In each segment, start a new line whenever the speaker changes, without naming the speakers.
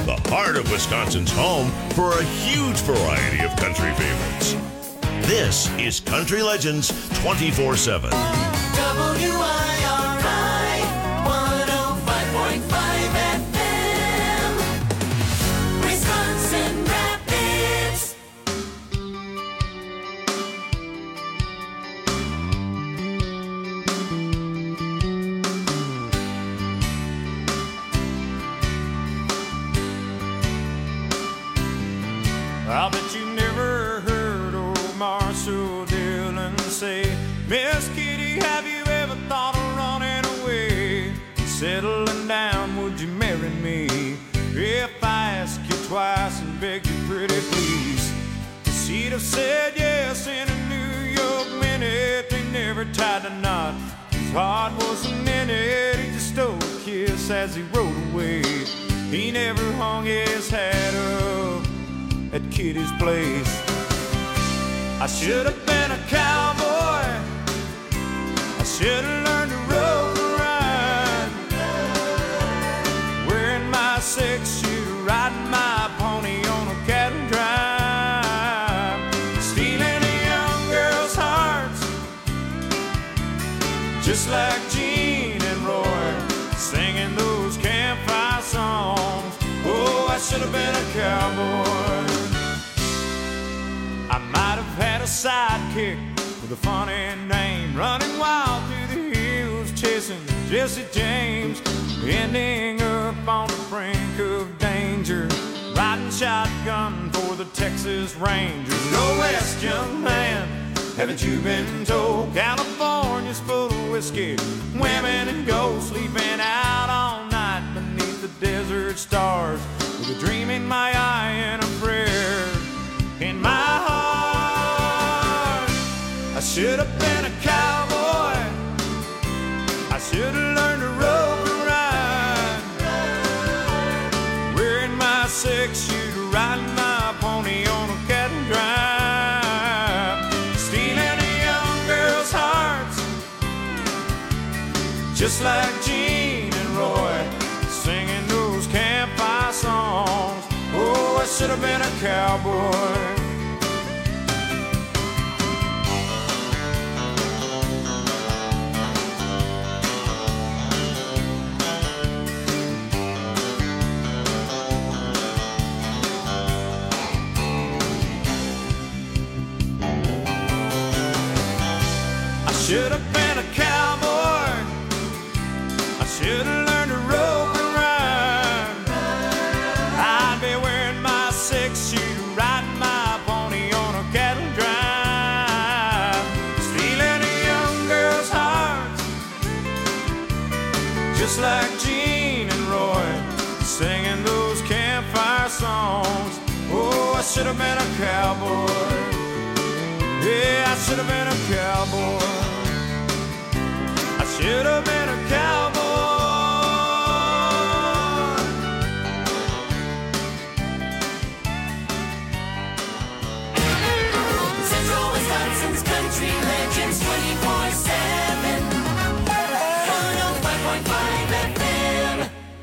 the heart of Wisconsin's home for a huge variety of country favorites. This is Country Legends 24/7.
WIRI 105.5 FM, Wisconsin Rapids.
I bet you never heard old Marshall Dillon say, Miss Kitty, have you ever thought of running away? Settling down, would you marry me? If I ask you twice and beg you pretty please. She'd have said yes in a New York minute. They never tied a knot. His heart was a minute. He just stole a kiss as he rode away. He never hung his hat up at Kitty's place. I should have been a cowboy. I should have learned to rope and ride, wearing my 6-shooter, riding my pony on a cattle drive, stealing a young girl's hearts, just like Gene and Roy, singing those campfire songs. Oh, I should have been a cowboy. I might have had a sidekick with a funny name, running wild through the hills, chasing Jesse James, ending up on the brink of danger, riding shotgun for the Texas Rangers. Go west, young man, haven't you been told? California's full of whiskey, women and gold, sleeping out all night beneath the desert stars, with a dream in my eye and a prayer in my heart. I should have been a cowboy. I should have learned to rope and ride, wearing my 6-shooter, riding my pony on a cattle drive, stealing a young girl's hearts, just like Gene and Roy, singing those campfire songs. Oh, I should have been a cowboy. I should have been a cowboy. I should have learned to rope and ride. I'd be wearing my 6-shooter, riding my pony on a cattle drive, stealing a young girl's hearts, just like Gene and Roy, singing those campfire songs. Oh, I should have been a cowboy. Yeah, I should have been a cowboy. I should have been a cowboy.
Central Wisconsin's Country Legends 24/7, 105.5 FM.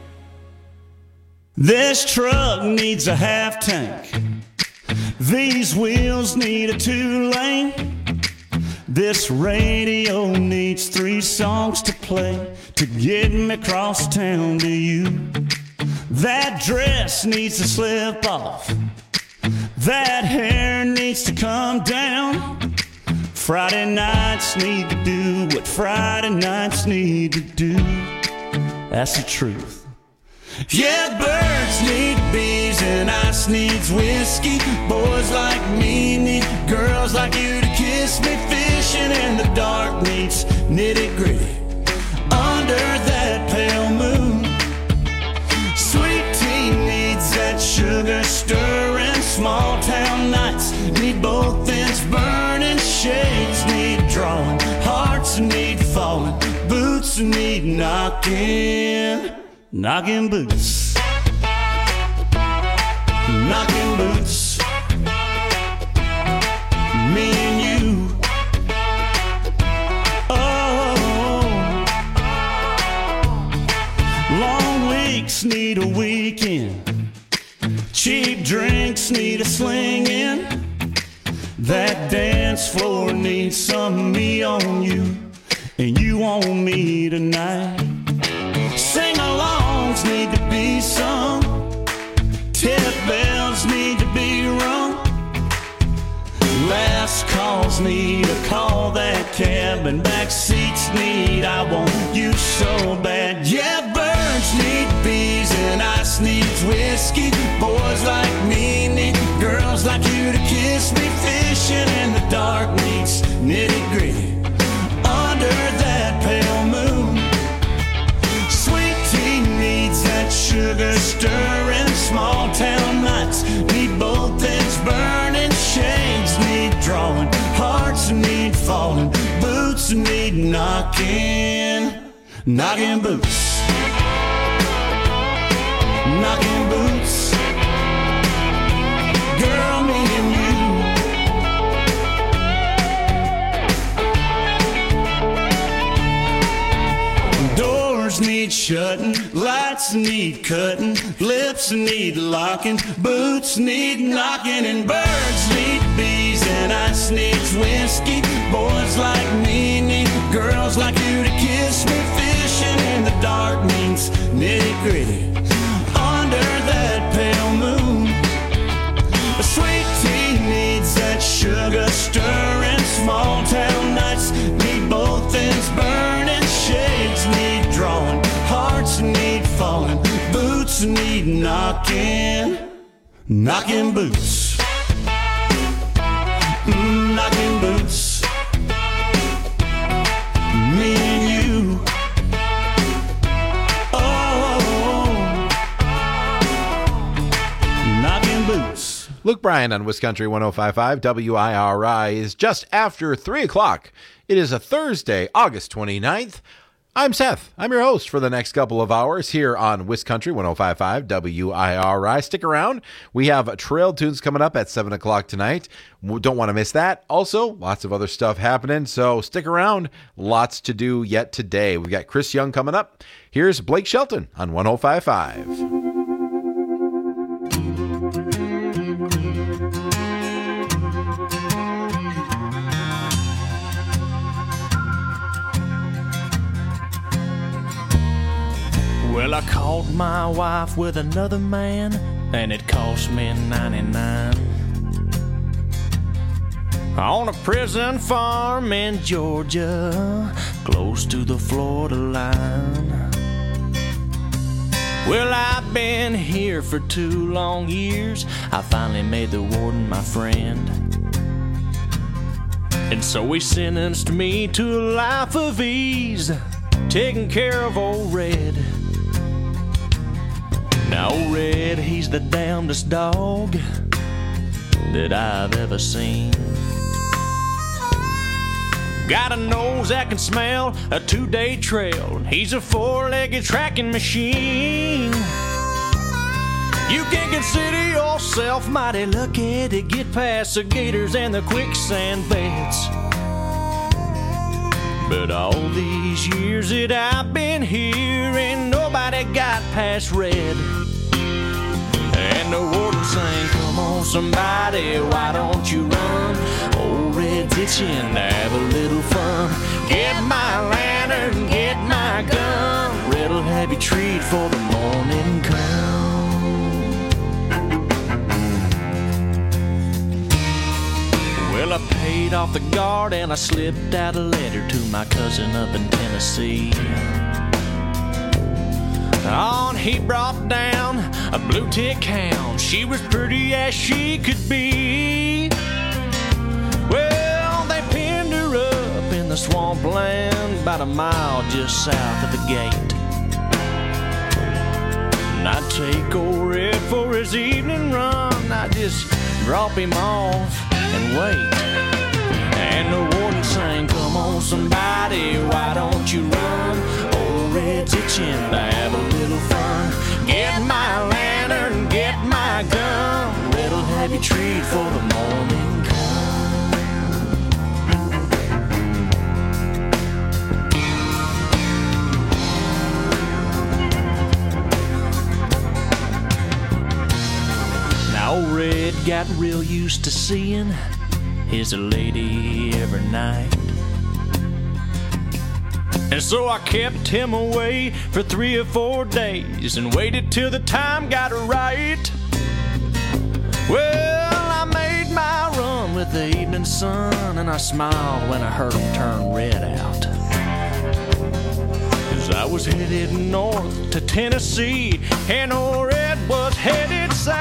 This truck needs a half tank. These wheels need a 2-lane. This radio needs 3 songs to play to get me across town to you. That dress needs to slip off. That hair needs to come down. Friday nights need to do what Friday nights need to do. That's the truth. Yeah, birds need bees and ice needs whiskey. Boys like me need girls like you to kiss me. Fishing in the dark needs nitty-gritty under that pale moon. Sweet tea needs that sugar stirring. Small town nights need both ends burning. Shades need drawing, hearts need falling, boots need knocking. Knocking boots, knocking boots, me and you. Oh, long weeks need a weekend. Cheap drinks need a slinging. That dance floor needs some me on you, and you on me tonight. Sing-alongs need to be sung. Tip bells need to be rung. Last calls need to call that cab, and back seats need I want you so bad. Yeah, birds need bees and ice needs whiskey. Boys like me need girls like you to kiss me. Fishing in the dark needs nitty-gritty under that pale moon. Sweet tea needs that sugar stirring. Small town nights need both ends burning. Shades need drawing, hearts need falling, boots need knocking. Knocking boots, knocking boots. Girl, me and you. Doors need shutting, lights need cutting, lips need locking, boots need knocking, and birds need bees and ice needs whiskey. Boys like me need girls like you to kiss me. Fishing in the dark means nitty-gritty under that pale moon. A sweet tea needs that sugar stirring. Small town nights need both ends burning. Shades need drawing, hearts need falling, boots need knocking. Knocking boots, knocking boots. Me and you. Oh, knocking boots.
Luke Bryan on Wiscountry 105.5 WIRI is just after 3 o'clock. It is a Thursday, August 29th. I'm Seth. I'm your host for the next couple of hours here on Wiscountry 105.5 WIRI. Stick around. We have Trail Tunes coming up at 7 o'clock tonight. Don't want to miss that. Also, lots of other stuff happening, so stick around. Lots to do yet today. We've got Chris Young coming up. Here's Blake Shelton on 105.5.
Well, I caught my wife with another man, and it cost me $99. On a prison farm in Georgia, close to the Florida line. Well, I've been here for 2 long years. I finally made the warden my friend, and so he sentenced me to a life of ease, taking care of old Red. Now old Red, he's the damnedest dog that I've ever seen. Got a nose that can smell a 2-day trail. He's a 4-legged tracking machine. You can consider yourself mighty lucky to get past the gators and the quicksand beds. But all these years that I've been here, ain't nobody got past Red. And the warden sang, come on somebody, why don't you run? Old Red's itching to have a little fun. Get my lantern, get my gun. Red'll have you treat for the morning come. Well, I paid off the guard and I slipped out a letter to my cousin up in Tennessee. On he brought down a blue tick hound. She was pretty as she could be. Well, they pinned her up in the swampland about a mile just south of the gate. And I'd take old Red for his evening run. I'd just drop him off and wait. And the warden sang, come on somebody, why don't you run? Old Red's itching to have a little fun. Get my lantern, get my gun. Red'll have you treat for the morning come.
got real used to seeing his lady every night. And so I kept him away for 3 or 4 days and waited till the time got right. Well, I made my run with the evening sun, and I smiled when I heard him turn red out. 'Cause I was headed north to Tennessee, and old Red was headed south.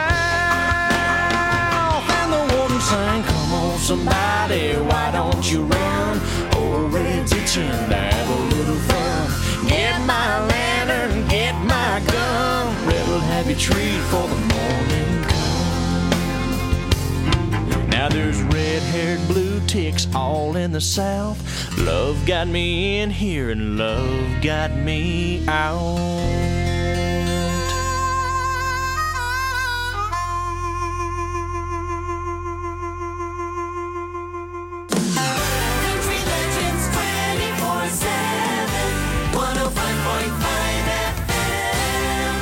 And the warden sang, "Come on, somebody, why don't you run? Old Red's itching to have a little fun. Get my lantern, get my gun. Red will have you treat for the morning come." Now there's red-haired blue ticks all in the south. Love got me in here and love got me out.
Country Legends 24/7, 105.5 FM.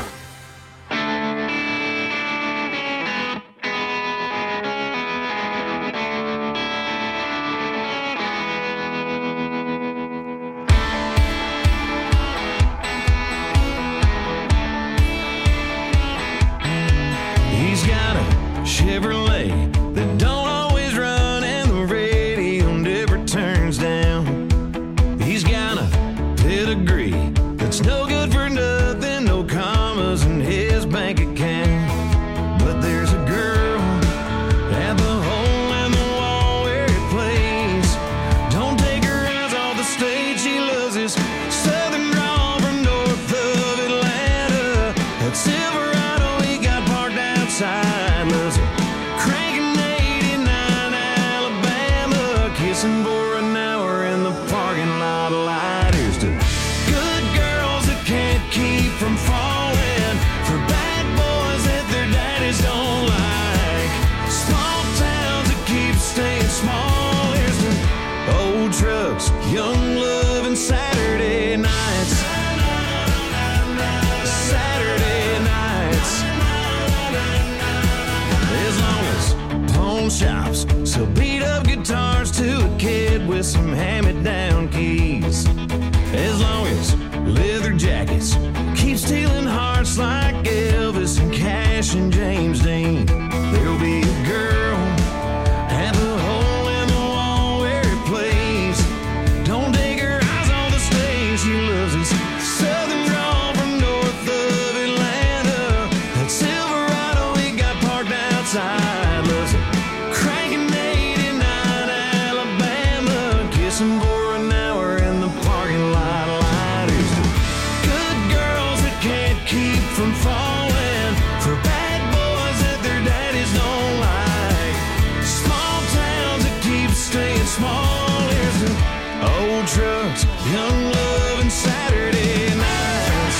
He's got a Chevrolet that don't always run, and the radio never turns down. He's got a pedigree that's no good for nothing, no commas in his bank account. But there's a girl at the hole in the wall where he plays. Don't take her eyes off the stage, she loves his southern drawl from north of Atlanta. That Silverado he got parked outside, loves it. Cranking 89 Alabama, kissing for an hour in the parking lot of light. Here's to good girls that can't keep from falling, for bad boys that their daddies don't like, small towns that keep staying small. Here's to old trucks, young love, and Saturday nights. Saturday nights. As long as pawn shops sell beat up guitars to a kid with some hand-me-down keys. As long as leather jackets keep stealing hearts like Elvis and Cash and James Dean, there'll be a girl at the hole in the wall where he plays. Don't take her eyes on the stage, she loves his southern drawl from north of Atlanta. That Silverado he got parked outside, loves it. Cranking 89 Alabama, kissing for an hour in the parking lot of light. Here's to good girls that can't keep from falling, for bad boys that their daddies don't like, small towns that keep staying small. Here's to old trucks, young love, and Saturday nights.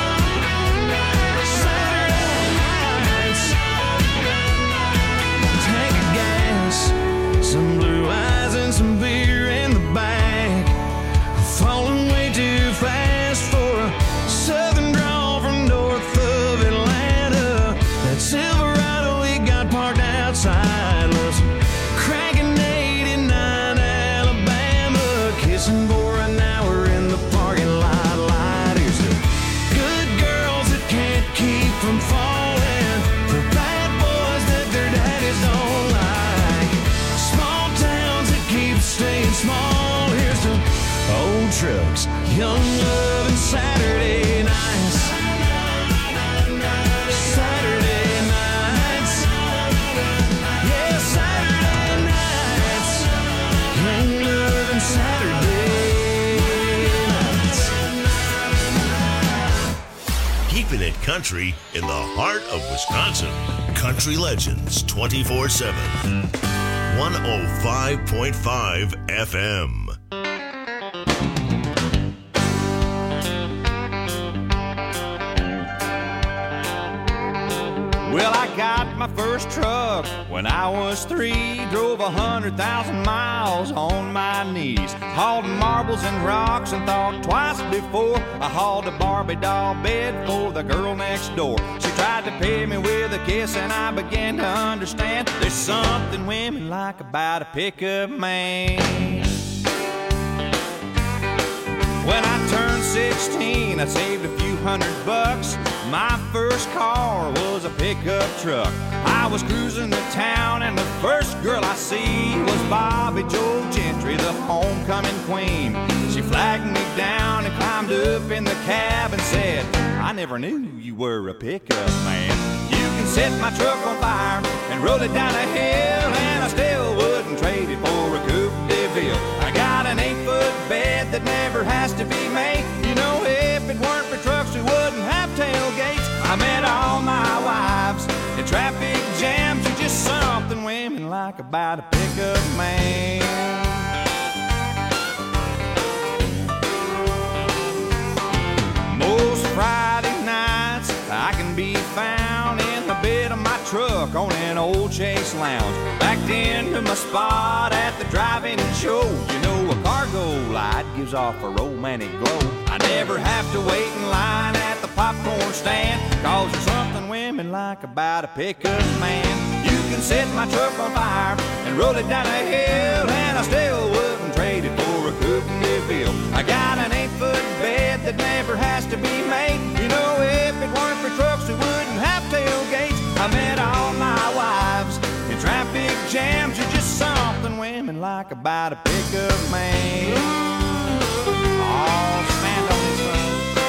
Saturday nights. Tank of gas, some blue eyes, and some beer in the back. Falling way too fast for a southern drawl from north of Atlanta. That Silverado he got parked outside, loves cranking 89 Alabama, kissing for an hour in the parking lot light. Here's to good girls that can't keep from falling, for bad boys that their daddies don't like, small towns that keep staying small. Here's to old trucks, young love, and Saturday nights. Saturday nights. Yeah, Saturday nights. Young love and Saturday nights.
Keeping it country in the heart of Wisconsin. Country Legends 24/7. 105.5 FM.
Well, I got my first truck when I was 3. Drove 100,000 miles on my knees. Hauled marbles and rocks and thought twice before I hauled a Barbie doll bed for the girl next door. She tried to pay me with a kiss and I began to understand there's something women like about a pickup man. When I turned 16, I saved a few $100. My first car was a pickup truck. I was cruising the town and the first girl I see was Bobby Joe Gentry, the homecoming queen. She flagged me down and climbed up in the cab and said, I never knew you were a pickup man. You can set my truck on fire and roll it down a hill, and I still wouldn't trade it for a Coupe de Ville. I got an 8-foot bed that never has to be made. You know, if it weren't for trucks, we wouldn't have tailgates. I met all my wives in traffic jams. There's just something women like about a pickup man. Most Friday nights I can be found in the bed of my truck on an old Chase Lounge, backed into my spot at the drive-in show. You know, a cargo light gives off a romantic glow. I never have to wait in line at the popcorn stand, 'cause there's something women like about a pickup man. You can set my truck on fire and roll it down a hill, and I still wouldn't trade it for a Coupe de Ville. I got an 8-foot bed that never has to be made. You know, if it weren't for trucks, we wouldn't have tailgates. I met all my wives in traffic jams. There's just something women like about a pickup man. Oh, stand on this one.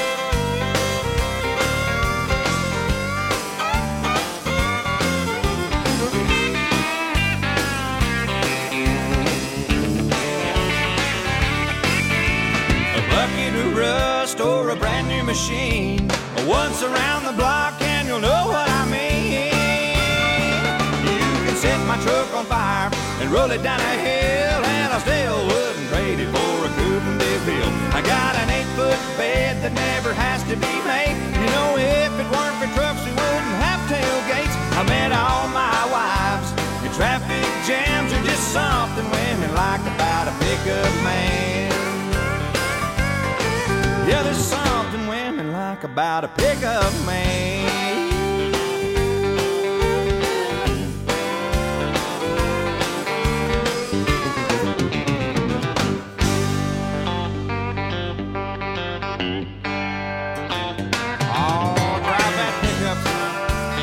Bucket of rust or a brand new machine, once around the block and you'll know what I mean. You can set my truck on fire and roll it down a hill, and I still wouldn't trade it for a Coupe de Ville. I got an 8-foot bed that never has to be made. You know, if it weren't for trucks, we wouldn't have tailgates. I met all my wives in traffic jams. There's just something women like about a pickup man. Yeah, there's something women like about a pickup man. Oh, drive that pickup, son.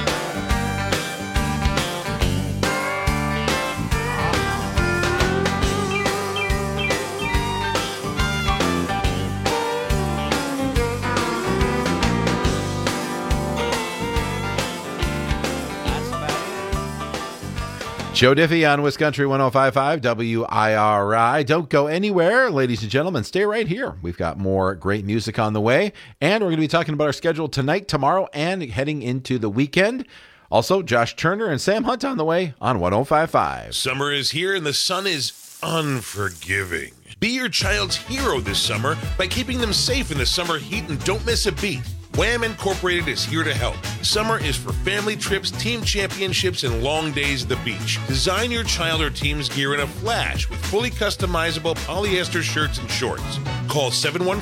Joe Diffie on Wiscountry 105.5 WIRI. Don't go anywhere, ladies and gentlemen. Stay right here. We've got more great music on the way, and we're going to be talking about our schedule tonight, tomorrow, and heading into the weekend. Also, Josh Turner and Sam Hunt on the way on 105.5.
Summer is here and the sun is unforgiving. Be your child's hero this summer by keeping them safe in the summer heat and don't miss a beat. Wham Incorporated is here to help. Summer is for family trips, team championships, and long days at the beach. Design your child or team's gear in a flash with fully customizable polyester shirts and shorts. Call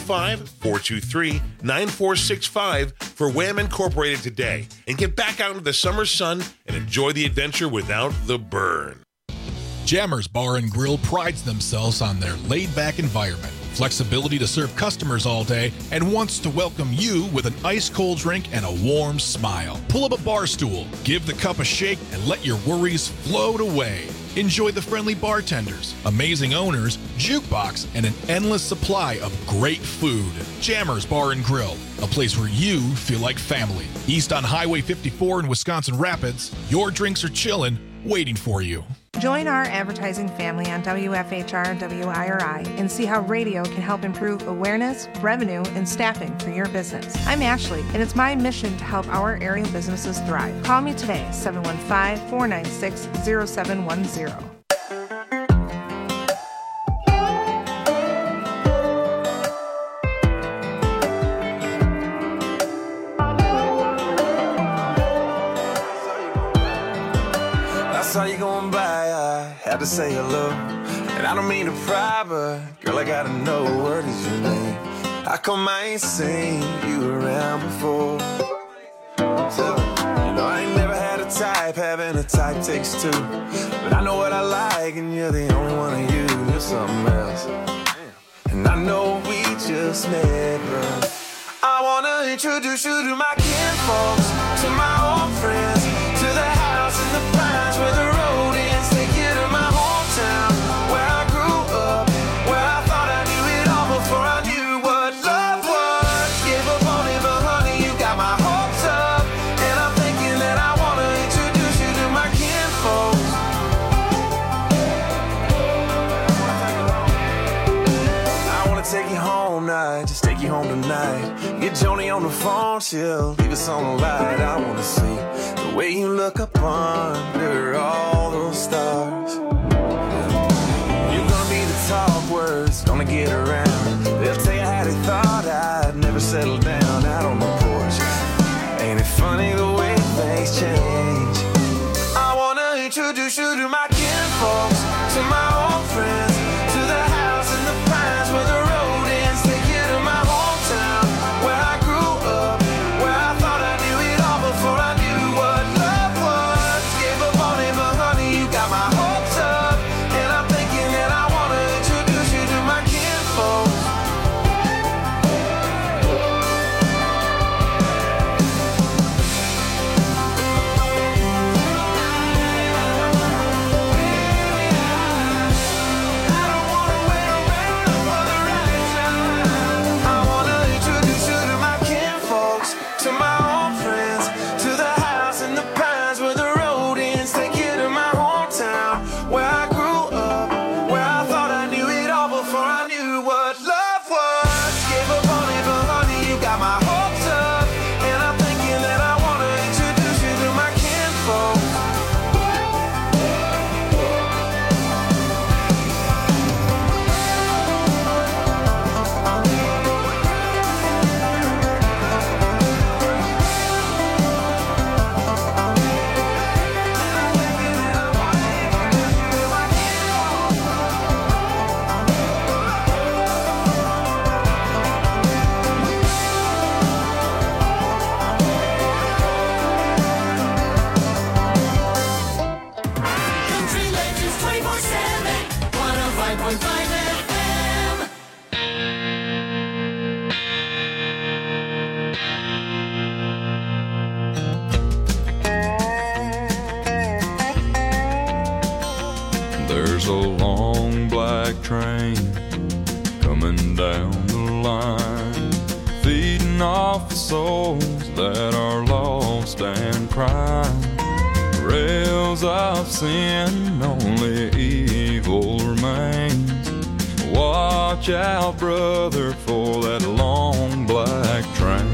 715-423-9465 for Wham Incorporated today and get back out into the summer sun and enjoy the adventure without the burn.
Jammers Bar and Grill prides themselves on their laid-back environment, flexibility to serve customers all day, and wants to welcome you with an ice-cold drink and a warm smile. Pull up a bar stool, give the cup a shake, and let your worries float away. Enjoy the friendly bartenders, amazing owners, jukebox, and an endless supply of great food. Jammers Bar and Grill, a place where you feel like family. East on Highway 54 in Wisconsin Rapids, your drinks are chillin', waiting for you.
Join our advertising family on WFHR WIRI and see how radio can help improve awareness, revenue, and staffing for your business. I'm Ashley, and it's my mission to help our area businesses thrive. Call me today, 715-496-0710.
saw you going by, I had to say hello. And I don't mean to pry, but girl, I gotta know, what is your name? How come I ain't seen you around before? So, you know, I ain't never had a type, having a type takes two. But I know what I like, and you're the only one of you. You're something else. And I know we just met, but I wanna introduce you to my kinfolks, to my old friends, to the house in the pines where the road ends. Take you to my hometown, where I grew up, where I thought I knew it all before I knew what love was. Gave up on it, but honey, you got my hopes up. And I'm thinking that I wanna introduce you to my kinfolks. I wanna take you home now, just take you home tonight. Get Joni on the phone, she'll leave us on the light. I wanna see the way you look up under all those stars. You're gonna be the talk words, gonna get around. They'll tell you how they thought I'd never settle down out on the porch. Ain't it funny the way things change? I wanna introduce you to my kinfolks, to my old friends, to the house in the pines where the road ends. Take you to my hometown, where I grew up, where I thought I knew it all before I knew what love was. Gave up on it, but honey, you got my hopes up. And I'm thinking that I wanna introduce you to my kinfolks.
Country Legends 24/7, 105.5 FM.
There's a long black train coming down the line, feeding off the souls that are lost and crying. Rails of sin, only evil remains. Watch out, brother, for that long black train.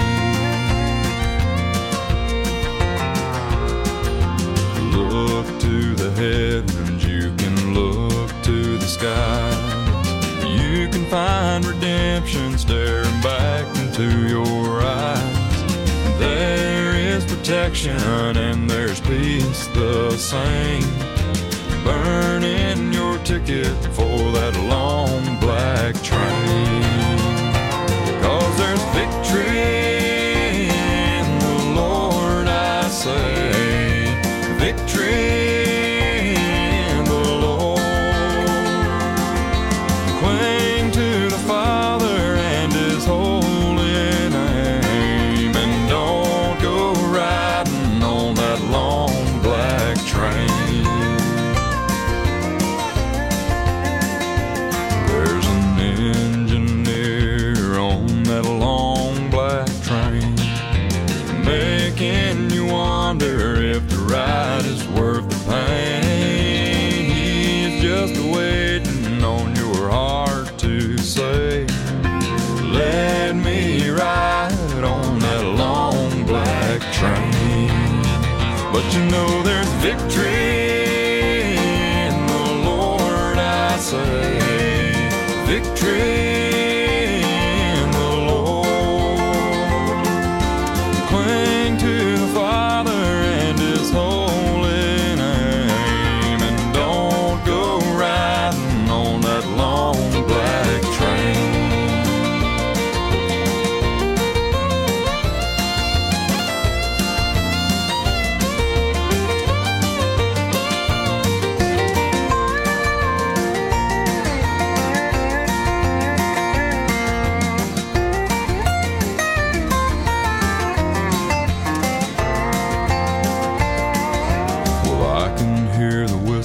Look to the heavens, you can look to the skies. You can find redemption staring back into your eyes. There is protection and there's peace the same. Burn in your ticket for that long black train. 'Cause there's victory in the Lord, I say. Victory in the Lord. Cling to the Father and His holy name, and don't go riding on that long black train. There's an engineer on that long black train, making you wonder if the ride is worth the pain. He's just waiting on your heart to say, let me ride on that long black train. But you know there's victory in the Lord, I say. Victory in the Lord. Cling to the Father and His holy name.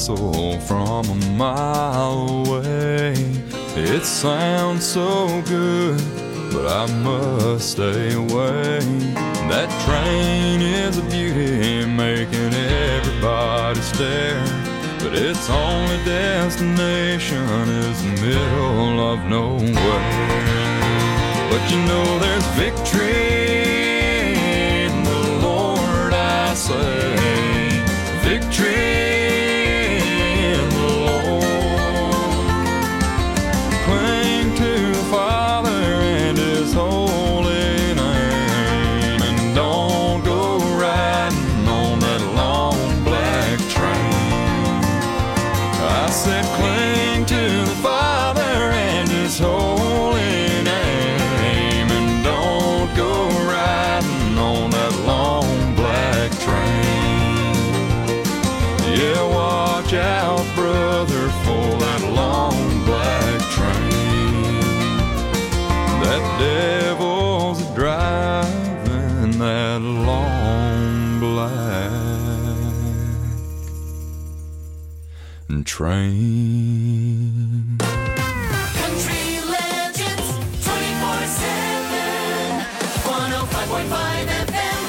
whistle from a mile away. It sounds so good, but I must stay away. That train is a beauty, making everybody stare, but its only destination is the middle of nowhere. But you know there's victory in the Lord, I say. Victory in the Lord. Cling to the Father and His holy name, and don't go riding on that long black train. I said cling to the Father and His holy name, and don't go riding on that long black train. Yeah, watch out, brother, for that long black train. That devil's driving that long black train.
Country Legends 24/7, 105.5 FM.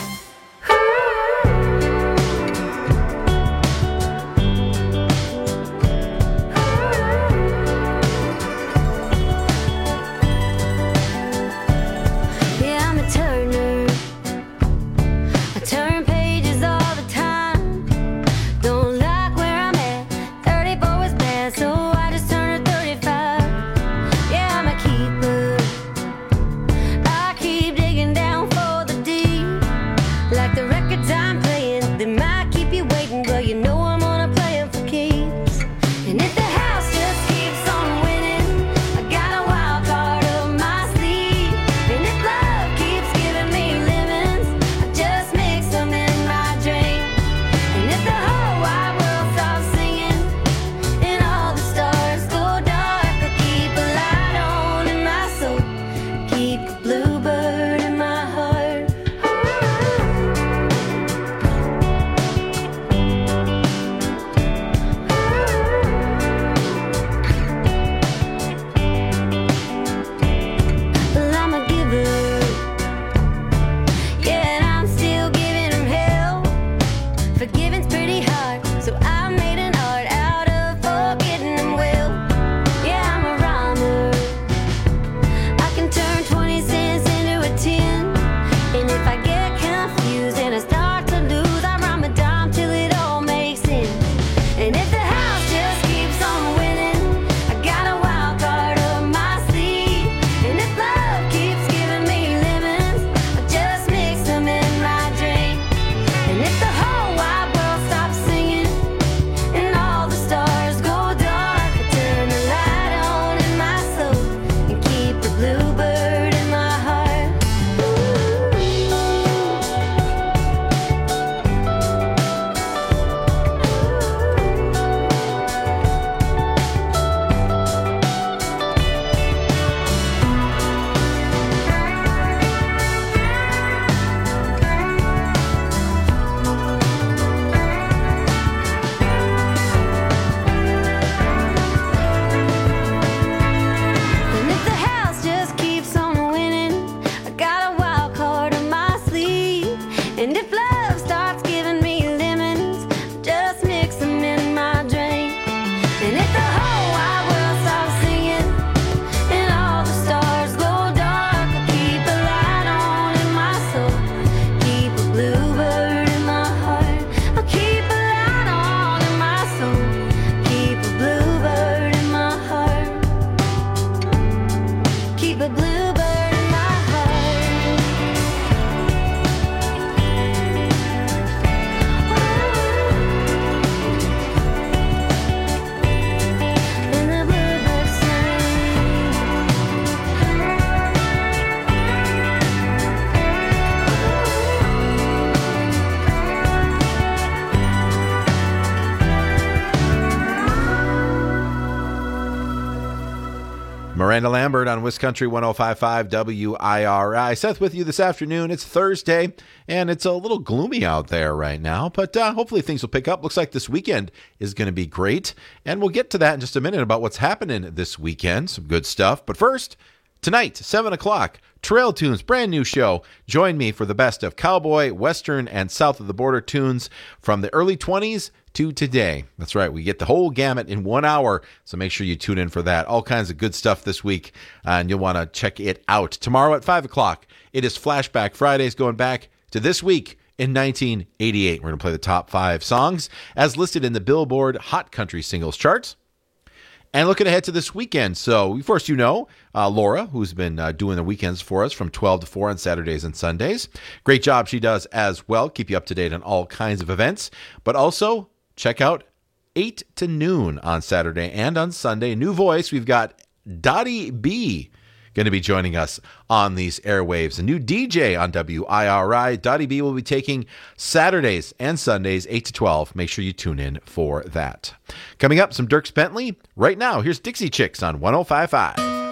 Yeah, I'm a turner. I turn pages all the time. Don't like where I'm at. 34 was bad, so I just turned to 35. Yeah, I'm a keeper. I keep digging down for the deep. Like the records I'm playing, they might keep you waiting, but you know I'm gonna play 'em for keeps. And if the house just keeps on winning, I got a wild card up my sleeve. And if love keeps giving me lemons, I just mix them in my drink. And if the whole wide world stops singing and all the stars go dark, I keep a light on in my soul, keep a bluebird in my heart.
Miranda Lambert on Wiscountry 105.5 WIRI. Seth with you this afternoon. It's Thursday, and it's a little gloomy out there right now, but hopefully things will pick up. Looks like this weekend is going to be great, and we'll get to that in just a minute about what's happening this weekend. Some good stuff. But first, tonight, 7 o'clock, Trail Tunes, brand new show. Join me for the best of cowboy, western, and south of the border tunes from the early 20s to today. That's right. We get the whole gamut in 1 hour, so make sure you tune in for that. All kinds of good stuff this week, and you'll want to check it out. Tomorrow at 5 o'clock, it is Flashback Fridays, going back to this week in 1988. We're going to play the top 5 songs as listed in the Billboard Hot Country Singles charts. And looking ahead to this weekend. So, of course, Laura, who's been doing the weekends for us from 12 to 4 on Saturdays and Sundays. Great job she does as well. Keep you up to date on all kinds of events. But also, check out 8 to noon on Saturday and on Sunday. New voice, we've got Dottie B going to be joining us on these airwaves. A new DJ on WIRI. Dottie B will be taking Saturdays and Sundays, 8 to 12. Make sure you tune in for that. Coming up, some Dierks Bentley. Right now, here's Dixie Chicks on 105.5.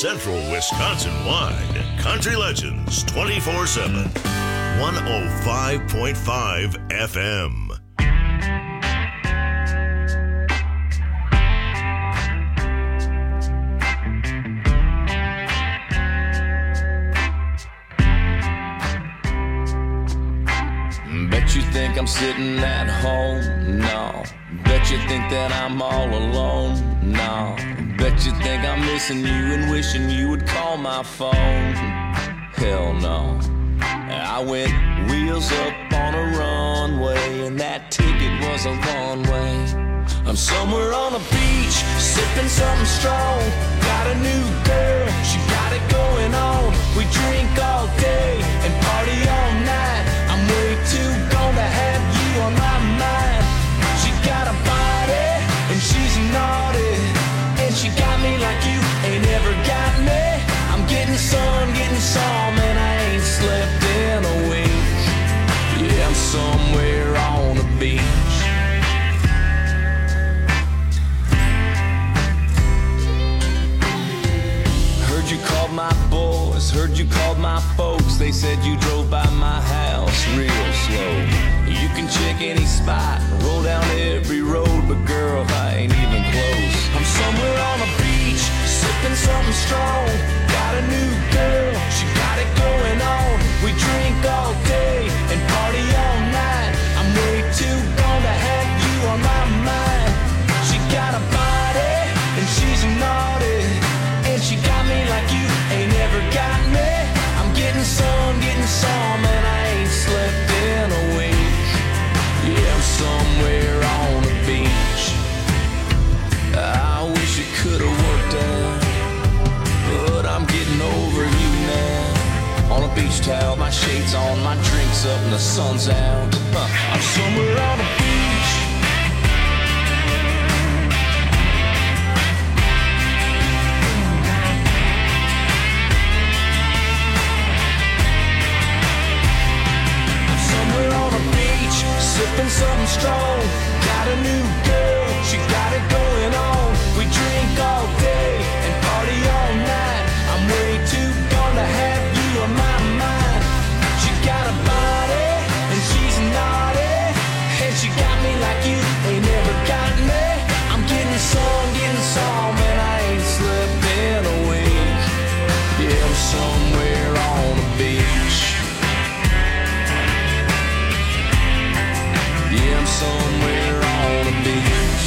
Central Wisconsin-wide. Country Legends 24/7. 105.5 FM.
Bet you think I'm sitting at home? No. Bet you think that I'm all alone? No. Bet you think I'm missing you and wishing you would call my phone? Hell no. I went wheels up on a runway, and that ticket was a one-way. I'm somewhere on a beach, sipping something strong. Got a new girl, she got it going on. We drink all day and party all night. I'm way too gone to have you on my mind. She got a body and she's naughty, and she got me like you ain't ever got me. I'm getting some, and I ain't slept in a week. Yeah, I'm somewhere on a beach. Heard you called my boys, heard you called my folks. They said you drove by my house real slow. You can check any spot, roll down every road, but girl, I ain't even close. I'm somewhere on a beach, sipping something strong. Got a new girl, she got it going on. We drink all day and party all night. I'm way too gone to have you on my mind. She got a body and she's naughty, and she got me like you ain't ever got me. I'm getting some, and I ain't slept in a week. Yeah, I'm somewhere on a beach. I wish it could've worked out, but I'm getting over you now. On a beach towel, my shades on, my drinks up, and the sun's out. I'm somewhere on a beach. I'm somewhere on a beach, sipping something strong. Got a new girl, she got it going on. We drink all day and party all night. I'm way too gone to have you on my mind. She got a body and she's naughty, and she got me like you ain't never got me. I'm getting some, and I ain't slept in a week. Yeah, I'm somewhere on a beach. Yeah, I'm somewhere on a beach.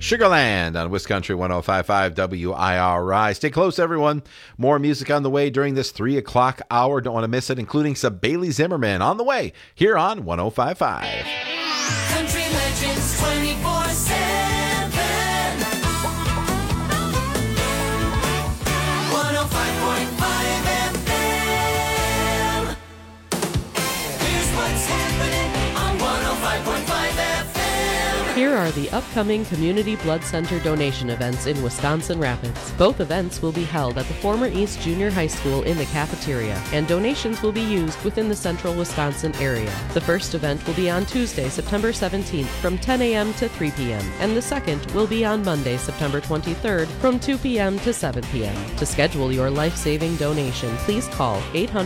Sugarland on Wisconsin 105.5 WIRI. Stay close, everyone. More music on the way during this 3 o'clock hour. Don't want to miss it, including some Bailey Zimmerman on the way here on 105.5.
Country Legends 24/7. 105.5 FM. Here's what's happening on 105.5 FM.
Here are the upcoming Community Blood Center donation events in Wisconsin Rapids. Both events will be held at the former East Junior High School in the cafeteria, and donations will be used within the central Wisconsin area. The first event will be on Tuesday, September 17th from 10 a.m. to 3 p.m., and the second will be on Monday, September 23rd from 2 p.m. to 7 p.m. To schedule your life-saving donation, please call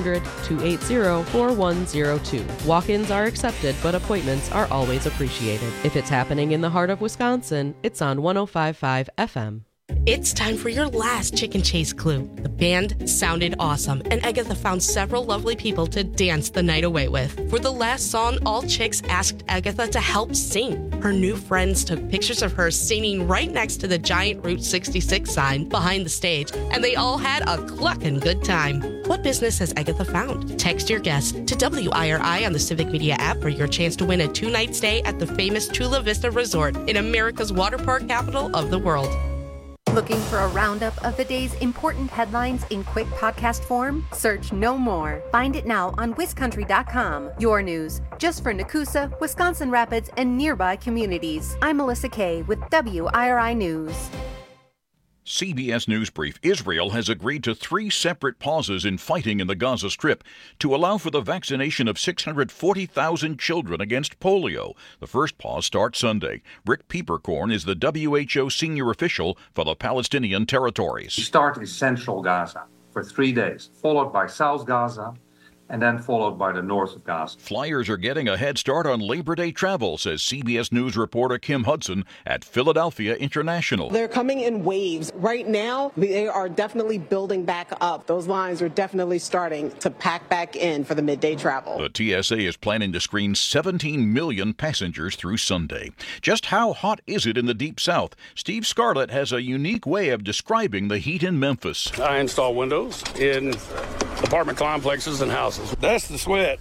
800-280-4102. Walk-ins are accepted, but appointments are always appreciated. If it's happening in the heart of Wisconsin, it's on 105.5 FM.
It's time for your last Chicken Chase clue. The band sounded awesome, and Agatha found several lovely people to dance the night away with. For the last song, all chicks asked Agatha to help sing. Her new friends took pictures of her singing right next to the giant Route 66 sign behind the stage, and they all had a clucking good time. What business has Agatha found? Text your guess to WIRI on the Civic Media app for your chance to win a 2-night stay at the famous Chula Vista Resort in America's water park capital of the world.
Looking for a roundup of the day's important headlines in quick podcast form? Search No More. Find it now on wiscountry.com. Your news, just for Nakusa, Wisconsin Rapids, and nearby communities. I'm Melissa Kay with WIRI News.
CBS News Brief. Israel has agreed to 3 separate pauses in fighting in the Gaza Strip to allow for the vaccination of 640,000 children against polio. The first pause starts Sunday. Rick Pieperkorn is the WHO senior official for the Palestinian territories.
We start in central Gaza for 3 days, followed by South Gaza, and then followed by the north of Gaza.
Flyers are getting a head start on Labor Day travel, says CBS News reporter Kim Hudson at Philadelphia International.
They're coming in waves. Right now, they are definitely building back up. Those lines are definitely starting to pack back in for the midday travel.
The TSA is planning to screen 17 million passengers through Sunday. Just how hot is it in the Deep South? Steve Scarlett has a unique way of describing the heat in Memphis.
I install windows in apartment complexes and houses. That's the sweat.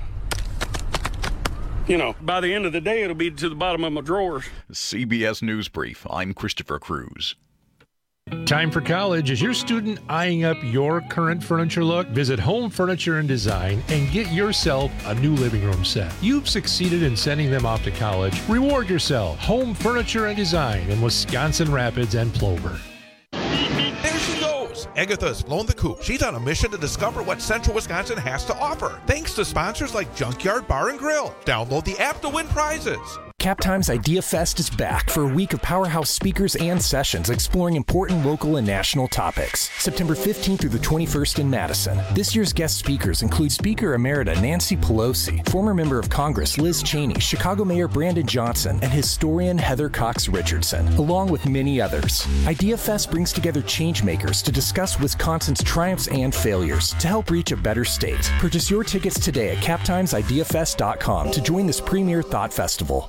You know, by the end of the day, it'll be to the bottom of my drawers.
CBS News Brief. I'm Christopher Cruz.
Time for college. Is your student eyeing up your current furniture look? Visit Home Furniture and Design and get yourself a new living room set. You've succeeded in sending them off to college. Reward yourself. Home Furniture and Design in Wisconsin Rapids and Plover.
There she goes. Agatha's blown the coop. She's on a mission to discover what Central Wisconsin has to offer. Thanks to sponsors like Junkyard Bar and Grill. Download the app to win prizes.
CapTime's Idea Fest is back for a week of powerhouse speakers and sessions exploring important local and national topics. September 15th through the 21st in Madison. This year's guest speakers include Speaker Emerita Nancy Pelosi, former member of Congress Liz Cheney, Chicago Mayor Brandon Johnson, and historian Heather Cox Richardson, along with many others. Idea Fest brings together changemakers to discuss Wisconsin's triumphs and failures to help reach a better state. Purchase your tickets today at captimesideafest.com to join this premier thought festival.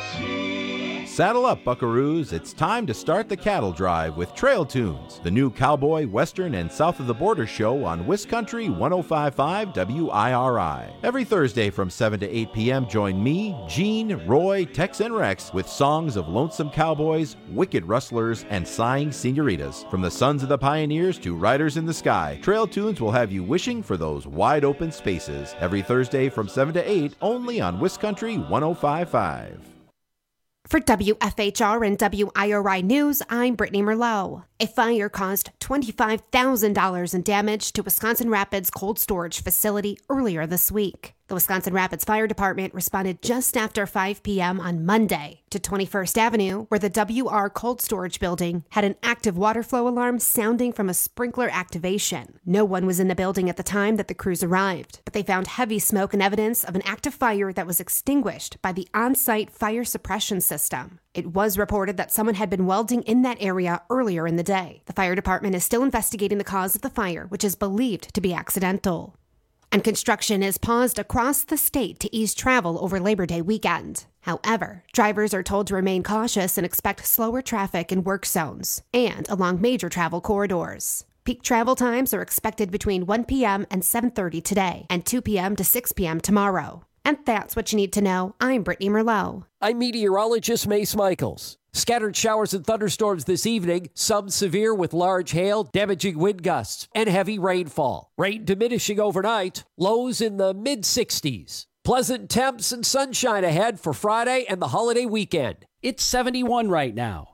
Saddle up, buckaroos. It's time to start the cattle drive with Trail Tunes, the new cowboy, western, and south of the border show on Wiscountry 105.5 WIRI. Every Thursday from 7 to 8 p.m., join me, Gene, Roy, Tex, and Rex with songs of lonesome cowboys, wicked rustlers, and sighing senoritas. From the sons of the pioneers to riders in the sky, Trail Tunes will have you wishing for those wide open spaces. Every Thursday from 7 to 8, only on Wiscountry 105.5.
For WFHR and WIRI News, I'm Brittany Merlot. A fire caused $25,000 in damage to Wisconsin Rapids cold storage facility earlier this week. The Wisconsin Rapids Fire Department responded just after 5 p.m. on Monday to 21st Avenue, where the WR Cold Storage Building had an active water flow alarm sounding from a sprinkler activation. No one was in the building at the time that the crews arrived, but they found heavy smoke and evidence of an active fire that was extinguished by the on-site fire suppression system. It was reported that someone had been welding in that area earlier in the day. The fire department is still investigating the cause of the fire, which is believed to be accidental. and construction is paused across the state to ease travel over Labor Day weekend. However, drivers are told to remain cautious and expect slower traffic in work zones and along major travel corridors. Peak travel times are expected between 1 p.m. and 7:30 today and 2 p.m. to 6 p.m. tomorrow. And that's what you need to know. I'm Brittany Merlot.
I'm meteorologist Mace Michaels. Scattered showers and thunderstorms this evening, some severe with large hail, damaging wind gusts, and heavy rainfall. Rain diminishing overnight, lows in the mid-60s. Pleasant temps and sunshine ahead for Friday and the holiday weekend. It's 71 right now.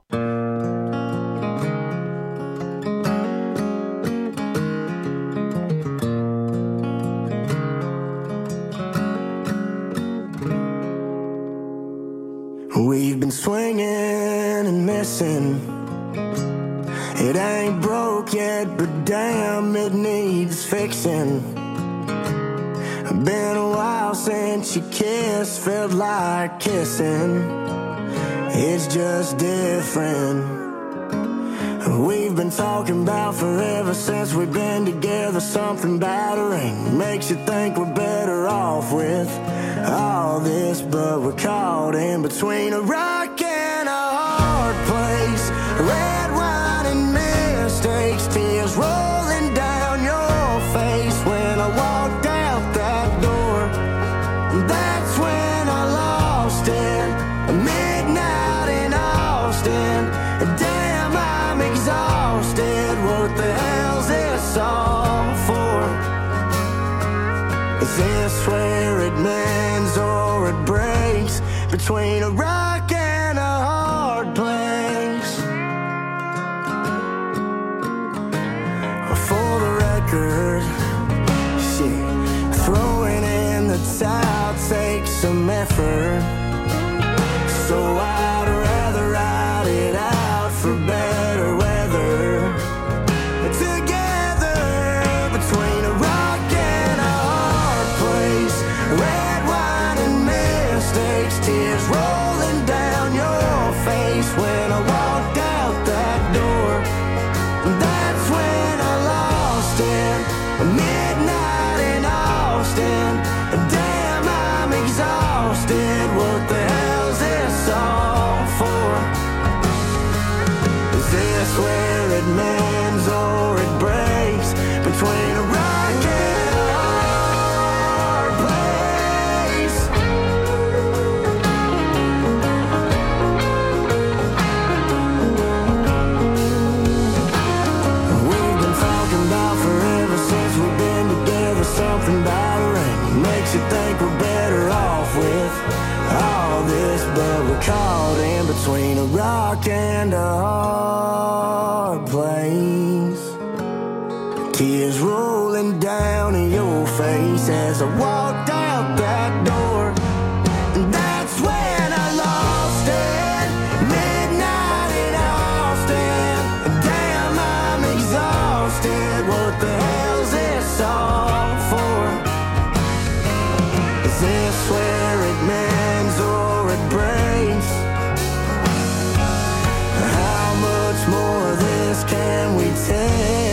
We've been swinging and missing. It ain't broke yet, but damn, it needs fixing. Been a while since you kissed, felt like kissing. It's just different. We've been talking about forever since we've been together. Something battering makes you think we're better off with all this, but we're caught in between a rock and a hard place. Red wine and mistakes, tears rolling down your face. When I walked out that door, that's when I lost it. Midnight in Austin, damn, I'm exhausted. What the hell's this all for? Is this where it mends or it breaks? Between a rock and a hard place. For the record, shit, throwing in the towel takes some effort. So I'd rather ride it out for better weather. Together, between a rock and a hard place. Red wine and mistakes, tears rolling down your face. When I walked out that door, that's when I lost it. Midnight in Austin, damn, I'm exhausted. What the hell's this all for? Is this where it mends or it breaks? Between a rock and a hard place. We've been talking about forever since we've been together. Something battering makes you think we're better off with all this, but we're caught in between a rock and a hard place. Tears rolling down in your face as I walked out that door. And that's when I lost it. Midnight in Austin. Damn, I'm exhausted. What the hell's this all for? Is this where it mends or it breaks? How much more of this can we take?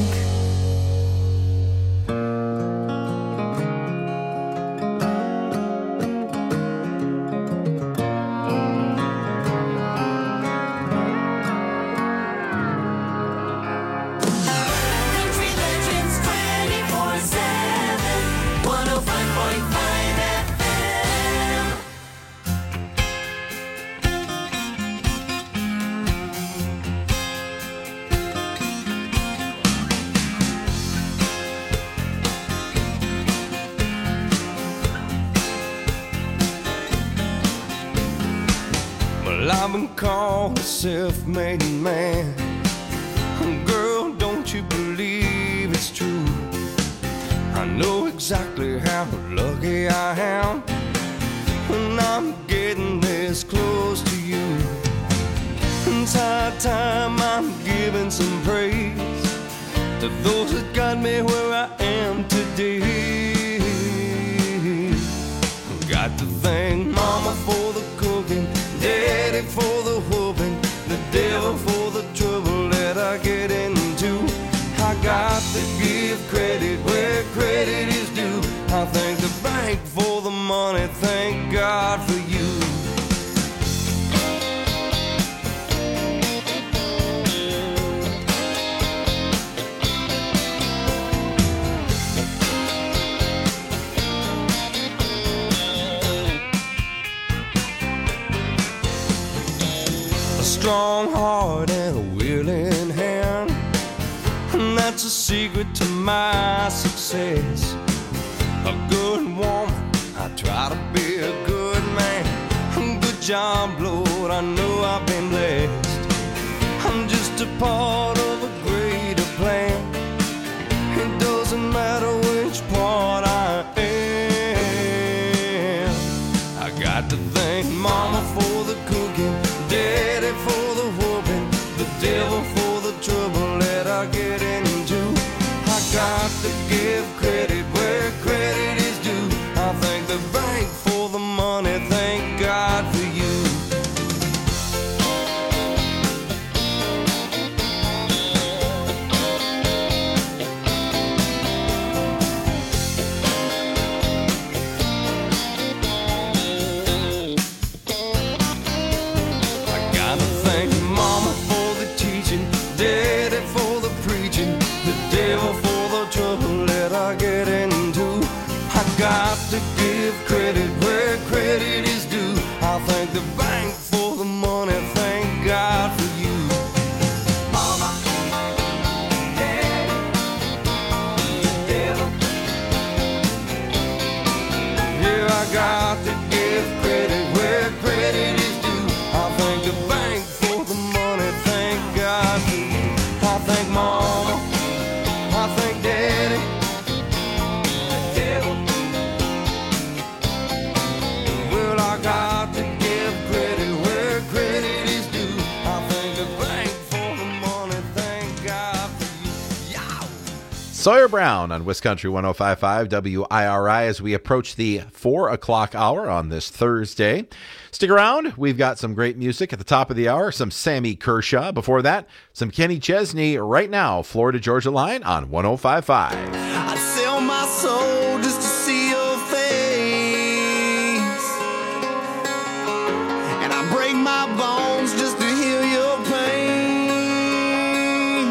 Country Legends 24/7, 105.5 FM.
Well, I've been called a self-made man. Girl, don't you believe it's true? I know exactly how lucky I am when I'm getting this close to you. It's high time I'm giving some praise to those that got me where I am today. Got to thank Mama for the cooking, Daddy for the whooping, the devil for the trouble that I get into. I got to give credit where credit is due. God for you. A strong heart and a willing hand, and that's a secret to my success. A good woman, I try to be a good man. Good job, Lord, I know I've been blessed. I'm just a part of a greater plan. It doesn't matter which part I am. I got to thank Mama for the cooking, Daddy for the whooping, the devil for the trouble that I get into. I got to give credit where credit is due. I thank the bank for the money, thank God for you. I gotta thank Mama for the teaching, Daddy for the preaching, the devil for the trouble that I get into. I got to give credit where credit is due. I thank the bank for the money, thank God for you. Mama, Daddy, the devil. Yeah, I got to give credit where credit is due. I thank the bank for the money, thank God for you. I thank Mama, I thank Daddy, the devil. Well, I got to give credit where credit is due. I thank the bank for the money, thank God for you. Yow!
Sawyer Brown on Wiscountry 105.5 WIRI as we approach the 4 o'clock hour on this Thursday. Stick around. We've got some great music at the top of the hour, some Sammy Kershaw. Before that, some Kenny Chesney right now, Florida Georgia Line on 105.5.
I'd sell my soul just to see your face, and I break my bones just to heal your pain.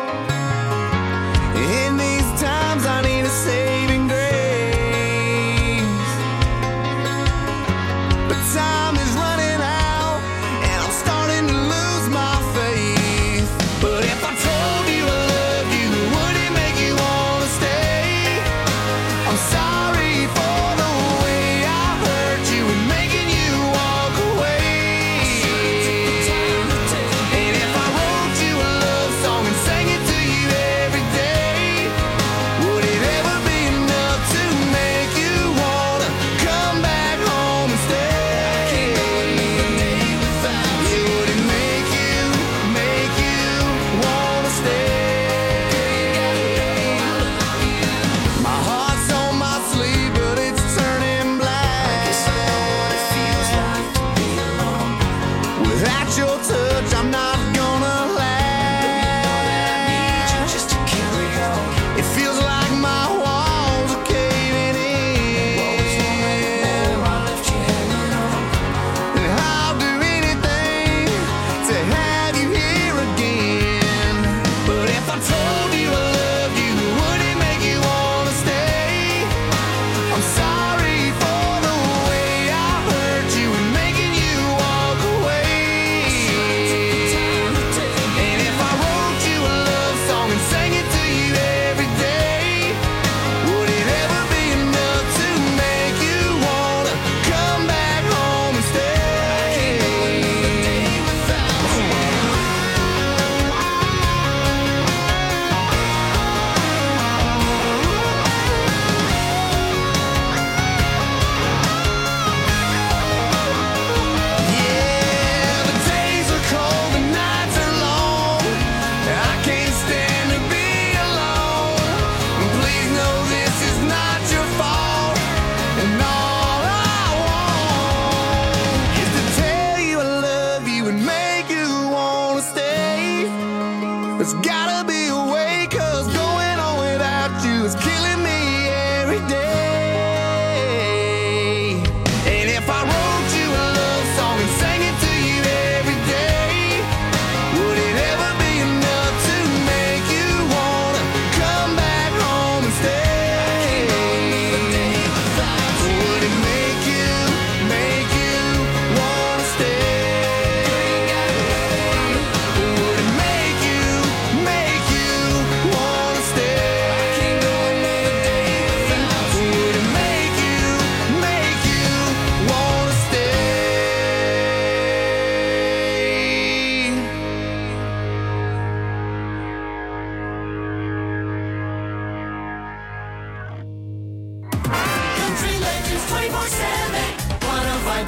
In these times I need a saving grace, but time is running out and I'm starting to lose my faith. But if I told you I loved you, would it make you wanna stay? I'm sorry for the way I hurt you and making you walk away.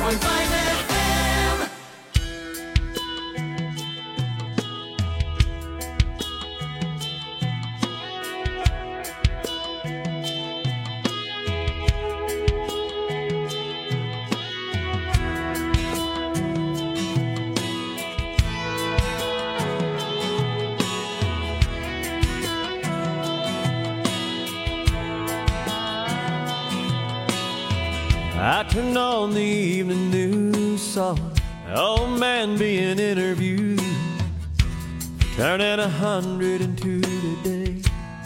FM.
I turned on the evening news, saw an old man being interviewed, turning 102 today.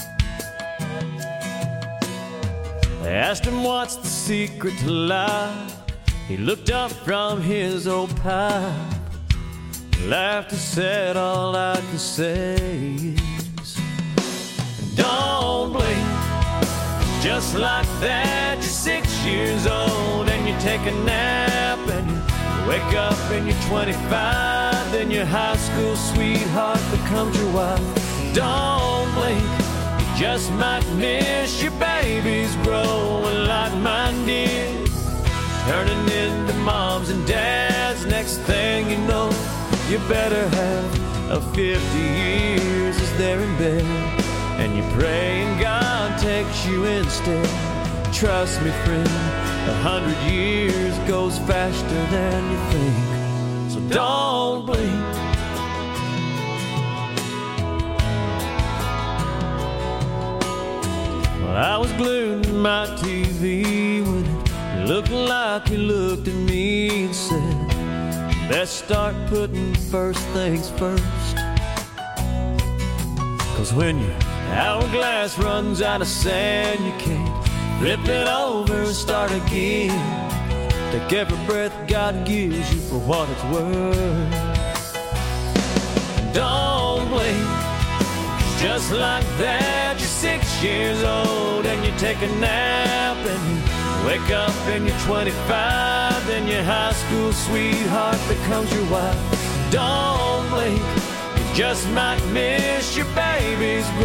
They asked him what's the secret to life. He looked up from his old pipe, laughed and said, all I can say is, don't blink. Just like that, you're 6 years old and you take a nap and you wake up and you're 25. Then your high school sweetheart becomes your wife. Don't blink, you just might miss your babies growing like mine did, turning into moms and dads. Next thing you know, you better have a 50 years as they're in bed, and you pray and God takes you instead. Trust me, friend, 100 years goes faster than you think. So don't blink. Well, I was glued to my TV when it looked like you looked at me and said, best start putting first things first. 'Cause when your hourglass runs out of sand, you can't flip it over and start again. Take every breath God gives you for what it's worth. Don't blink, just like that, you're 6 years old and you take a nap and you wake up and you're 25. Then your high school sweetheart becomes your wife. Don't blink, you just might miss your baby's